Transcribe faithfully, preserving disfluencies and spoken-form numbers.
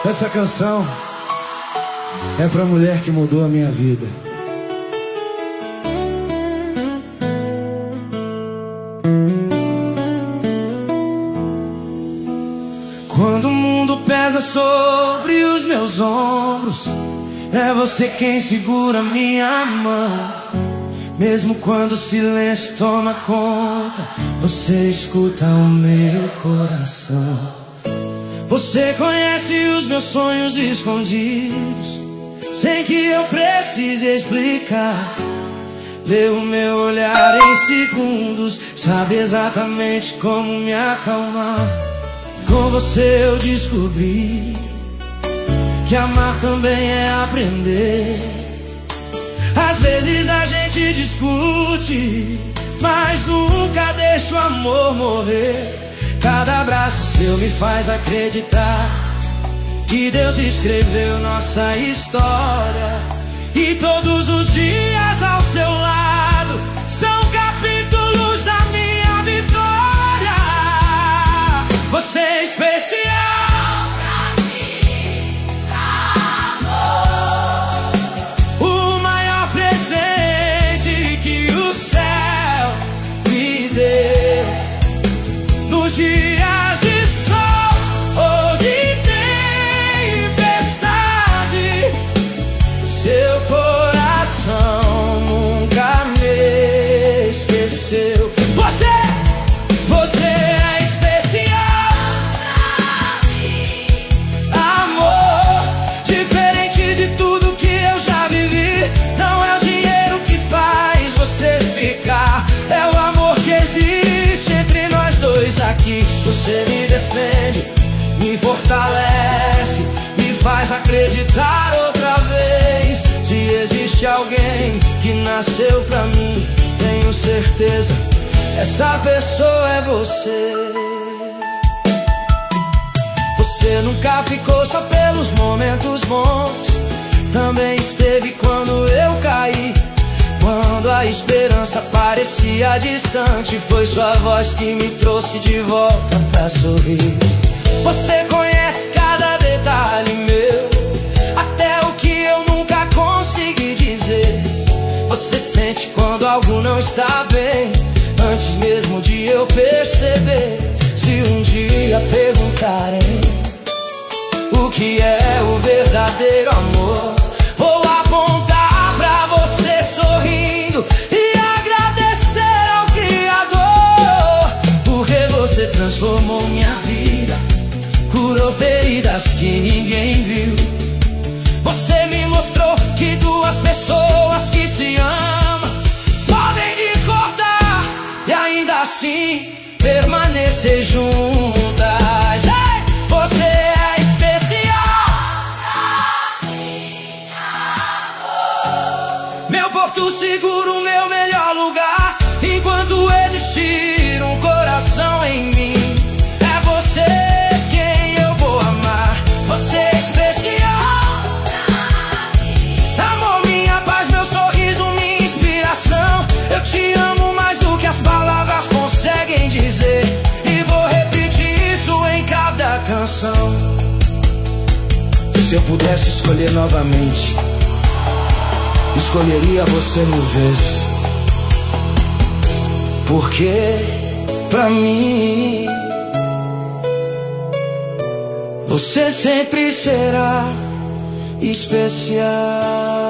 Essa canção é pra mulher que mudou a minha vida. Quando o mundo pesa sobre os meus ombros, é você quem segura minha mão. Mesmo quando o silêncio toma conta, você escuta o meu coração. Você conhece os meus sonhos escondidos, sem que eu precise explicar. Lê o meu olhar em segundos, sabe exatamente como me acalmar. Com você eu descobri que amar também é aprender. Às vezes a gente discute, mas nunca deixa o amor morrer. Cada abraço seu me faz acreditar que Deus escreveu nossa história. E todos os dias ao seu lado são capítulos da minha vitória. Você é especial pra mim, amor. O maior presente que o céu me deu. Nos dias de sol ou de tempestade, seu coração nunca me esqueceu. Você, você é especial pra mim, amor. Diferente de tudo que eu já vivi, não é o dinheiro que faz você ficar, é o amor que existe entre nós dois aqui. Você me defende, me fortalece, me faz acreditar outra vez. Se existe alguém que nasceu pra mim, tenho certeza, essa pessoa é você. Você nunca ficou só pelos momentos bons, também esteve quando eu caí. Quando a esperança parecia distante, foi sua voz que me trouxe de volta pra sorrir. Você conhece cada detalhe meu, até o que eu nunca consegui dizer. Você sente quando algo não está bem, antes mesmo de eu perceber. Se um dia perguntarem o que é o verdadeiro amor, vou apontar pra você sorrindo e agradecer ao Criador, porque você transformou minha vida, curou feridas que ninguém viu. Você me mostrou que duas pessoas que se amam podem discordar e ainda assim permanecer juntas. Ei, você é especial pra mim, amor. Meu porto seguro, meu melhor lugar, enquanto existir um coração em mim. É você quem eu vou amar. Você é especial pra mim, amor, minha paz, meu sorriso, minha inspiração. Eu te amo mais do que as palavras conseguem dizer, e vou repetir isso em cada canção. Se eu pudesse escolher novamente, escolheria você mil vezes, porque pra mim você sempre será especial.